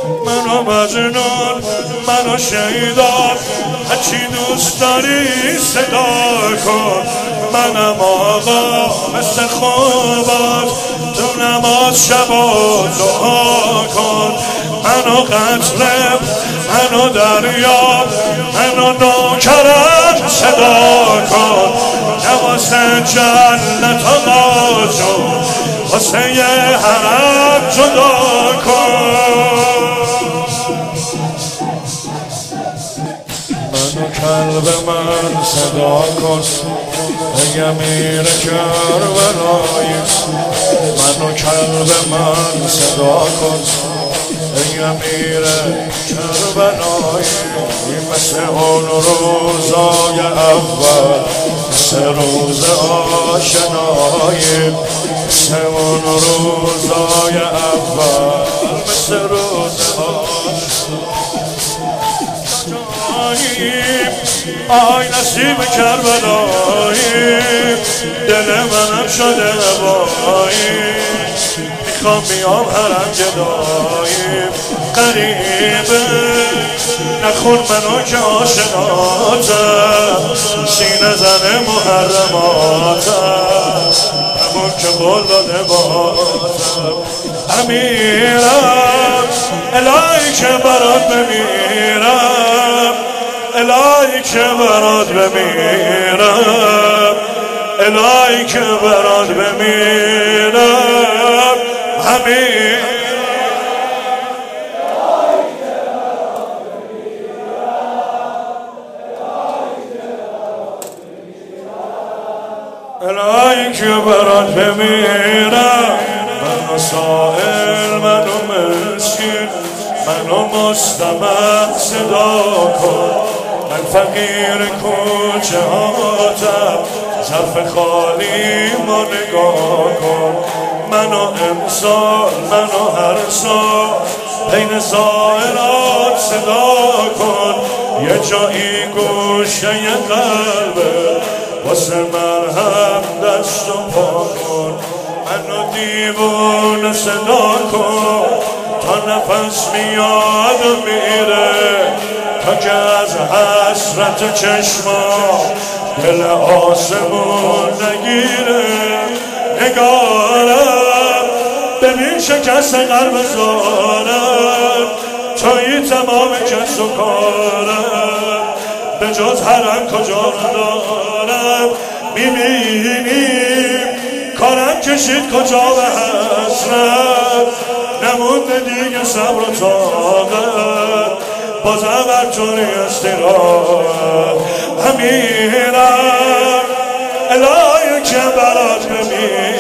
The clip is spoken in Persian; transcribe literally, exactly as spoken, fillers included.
منو مجنون منو شیدان هرچی دوست داری صدا کن منم آقا مثل خوبات تو نماز شبا دعا کن منو قتلم منو دریا منو نوکرم صدا کن نواسه جنت آقا جون واسه یه حرم جدا کن منو کلب من صدا کن اگه میره کربلای منو کلب من صدا کن اگه میره کربلای مثل اون روزای اول مثل روز آشنایی مثل اون روزای اول مثل روز آی نصیب کربلایی دل منم شده وایی میخوام بیام حرم گدایی قریبه نخون منو که آشناتم سینه زن محرماتم همون که قول داده باتم امیرم الهی که برات بمیرم الهی که برات بمیرم الهی که برات بمیرم همین الهی که برات بمیرم منو سائل منو مسکین منو مستمع صدا کن من فقیر کوچه هاتم ظرف خالی ما نگاه کن منو امسال منو هر سال بین زائرات صدا کن یه جایی گوشه یه قلبه واسه مرهم دست و پا کن منو دیوونه صدا کن تا نفس میاد و میره تا که از حسرت چشما دل آسمون نگیره نگارم ببین شکست قلب زارم توی تمام کس و کارم به جز حرم کجا ندارم میبینیم کارم کشید کجا به حسرت نمونده دیگه صبر و طاقت بازم هر طوری استراحت امیرم الهی که برات بمیرم